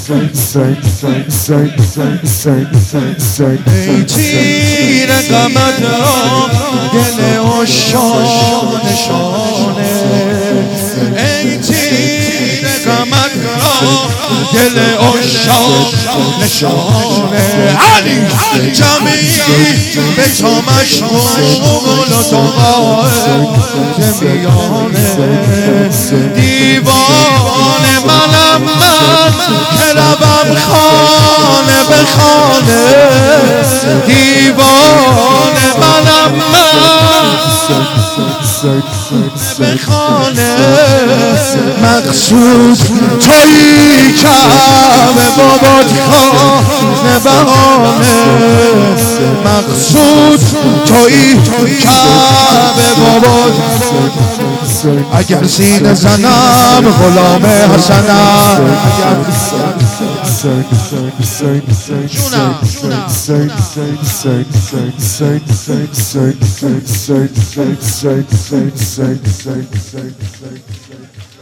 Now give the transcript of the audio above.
ای تیر قمت دل عشاق نشانه ای تیر قمت دل عشاق نشانه علی جمعی به تو مشغول و تو قاعد میانه دیوانه منم من که روم خانه به خانه دیوانه منم من به خانه مقصود تویی کعبه بابات خانه بهانه مقصود تویی کعبه بابات اگر سینه زنم غلام حسنم جونم